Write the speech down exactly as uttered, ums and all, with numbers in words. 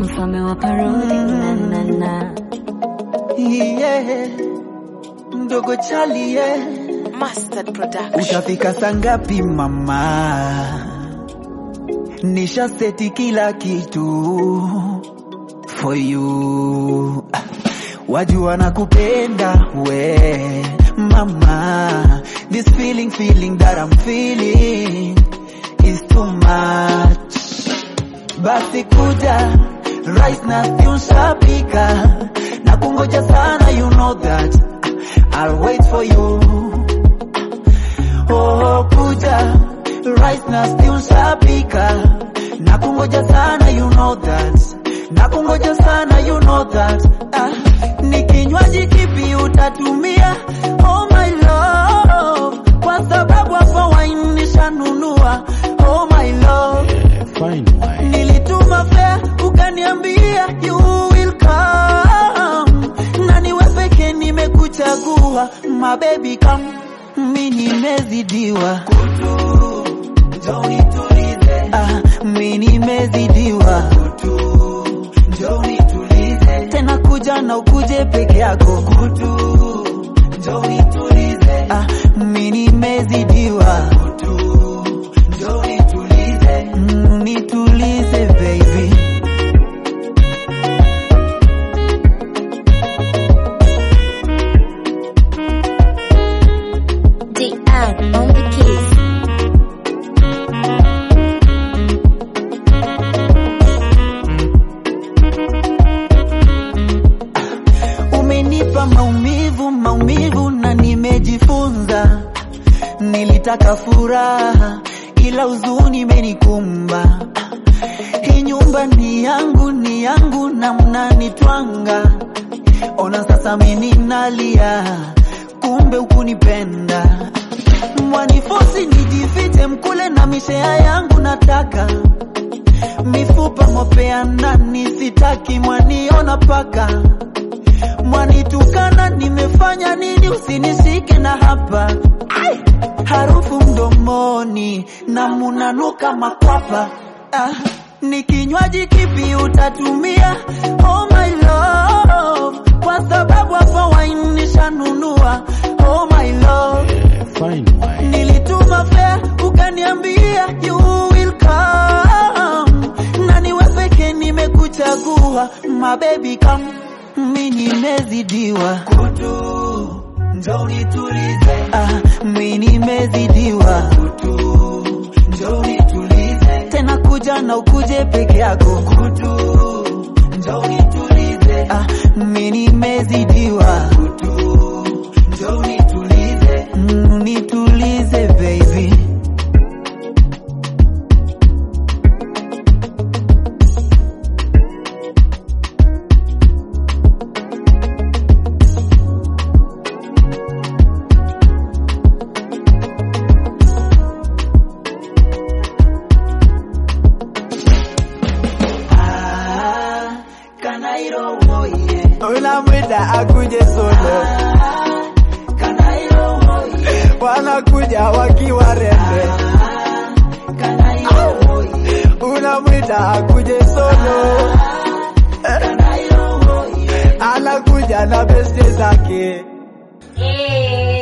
mfalme wa parodi na na na. Yeah, Ndogo Charlie, yeah. Mastered Production. Utafika sangapi mama? Nisha seti kila kitu for you. Wajua nakupenda we mama. This feeling feeling that I'm feeling is too much. Basi kuja right now tunshapika na kungoja sana, you know that I'll wait for you. Oh kuja right now tunshapika na kungoja sana, you know that na kungoja sana, you know that ah, ni kinywaji kipi utatumia oh my love, kwa sababu hapa wine nishanunua oh my love. Yeah, fine wine. Nilituma fare ukaniambia you will come, na niwe peke nimekuchagua my baby come, mimi nimezidiwa kutu njoo nitulize, ah mimi nimezidiwa kutu njoo nitulize, tena kuja na ukuje peke yako kutu njoo nitulize, ah mimi nimezidiwa kutu njoo nitulize, mm, nitulize baby. D R on the keys. Umenipa maumivu maumivu na nimejifunza. Nilitaka furaha ila huzuni imenikumba. Hii nyumba ni yangu ni yangu na mnanitwanga. Ona sasa mimi nalia, kumbe hukunipenda. Mwanifosi nijifiche mkule na mishea yangu nataka. Mifupa mopea nani sitaki, mwaniona paka. Mwanitukana nimefanya nini usinishike na hapa. Ay! Harufu mdomoni na munanuka makwapa. Ah, ni kinywaji kipi utatumia oh my love, kwa sababu hapa wine nishanunua oh my love. Yeah, fine wine. Nilituma fare ukaniambia you will come, na niwe peke nimekuchagua my baby come, mimi nimezidiwa kutu njoo nitulize, ah mimi nimezidiwa kutu njoo nitulize, tena kuja na ukuje peke yako kutu njoo nitulize, ah mimi nimezidiwa kutu njoo nitulize, mm, nitulize baby. Unamwita akuje solo, wanakuja wakiwa rembe. Unamwita akuje solo, anakuja na beste zake.